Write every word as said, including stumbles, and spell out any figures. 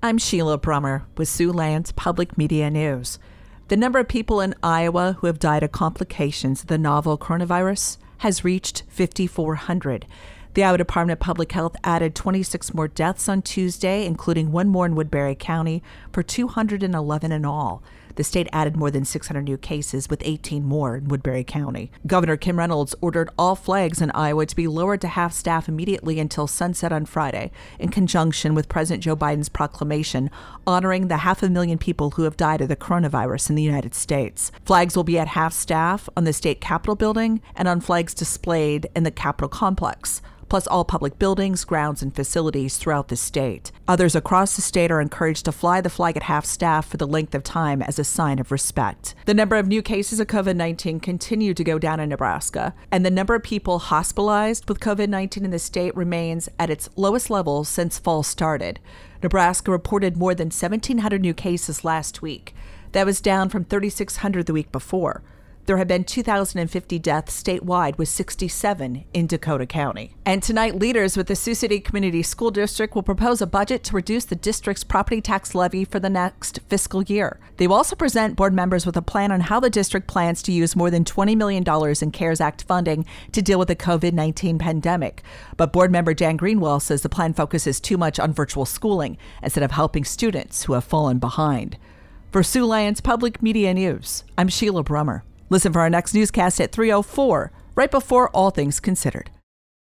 I'm Sheila Brummer with Siouxlands Public Media News. The number of people in Iowa who have died of complications of the novel coronavirus has reached five thousand four hundred. The Iowa Department of Public Health added twenty-six more deaths on Tuesday, including one more in Woodbury County, for two hundred eleven in all. The state added more than six hundred new cases, with eighteen more in Woodbury County. Governor Kim Reynolds ordered all flags in Iowa to be lowered to half-staff immediately until sunset on Friday, in conjunction with President Joe Biden's proclamation honoring the half a million people who have died of the coronavirus in the United States. Flags will be at half-staff on the state Capitol building and on flags displayed in the Capitol complex, plus all public buildings, grounds, and facilities throughout the state. Others across the state are encouraged to fly the flag at half-staff for the length of time as a sign of respect. The number of new cases of covid nineteen continue to go down in Nebraska, and the number of people hospitalized with covid nineteen in the state remains at its lowest level since fall started. Nebraska reported more than seventeen hundred new cases last week. That was down from thirty-six hundred the week before. There have been two thousand fifty deaths statewide, with sixty-seven in Dakota County. And tonight, leaders with the Sioux City Community School District will propose a budget to reduce the district's property tax levy for the next fiscal year. They will also present board members with a plan on how the district plans to use more than twenty million dollars in CARES Act funding to deal with the covid nineteen pandemic. But board member Dan Greenwell says the plan focuses too much on virtual schooling instead of helping students who have fallen behind. For Siouxlands Public Media News, I'm Sheila Brummer. Listen for our next newscast at three oh four, right before All Things Considered.